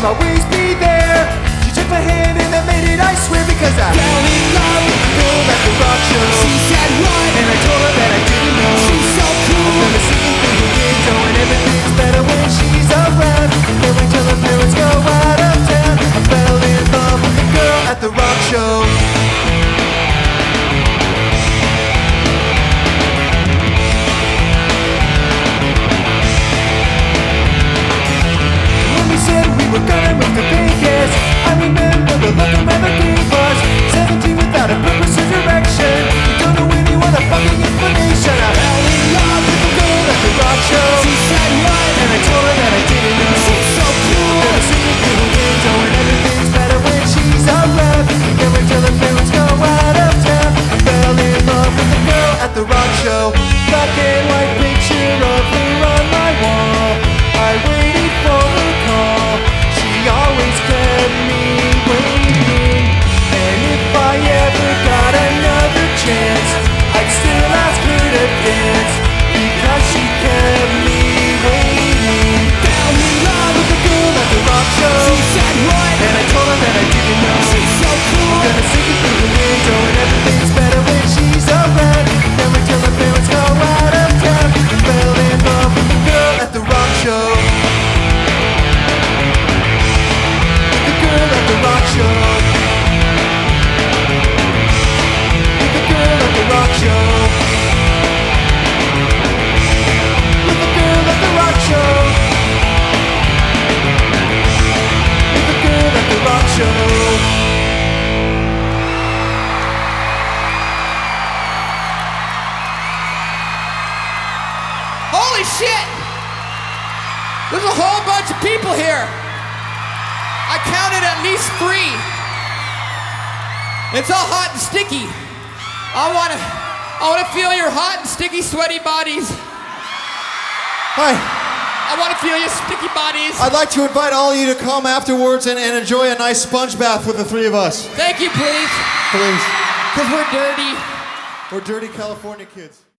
always be there. She took my hand and I made it, I swear, because I fell in love with the girl at the rock show. She said what? And I told her that I didn't know. She's so cool. I'm gonna see through the window and everything's better when she's around. Can't wait till her parents go out of town. I fell in love with the girl at the rock show. We're gonna move to Vegas. I remember the look of where the game was. 17 without a purpose or direction. You don't know anyone a fucking explanation. I fell in love with the girl at the rock show. She said what? And I told her that I didn't know. She's so cool. Never seen it through the window and everything's better when she's around. Can't wait till the parents go out of town. I fell in love with the girl at the rock show. Black and white picture of her on my wall. I waited for her call. Always kept me waiting, and if I ever got another chance, I'd still ask her to dance, because she kept me waiting. Fell in love with the girl at the rock show. She said what? And I told her that I didn't know. She's so cool. I'm gonna sneak it through the window and everything's better when she's around. Can't wait till her parents go out of town. Fell in love with the girl at the rock show. Rock show. With the girl at the rock show. With the girl at the rock show. With the girl at the rock show. Holy shit! There's a whole bunch of people here. I counted at least 3. It's all hot and sticky. I wanna feel your hot and sticky, sweaty bodies. Hi. I wanna feel your sticky bodies. I'd like to invite all of you to come afterwards and enjoy a nice sponge bath with the 3 of us. Thank you, please. Please. Because we're dirty. We're dirty California kids.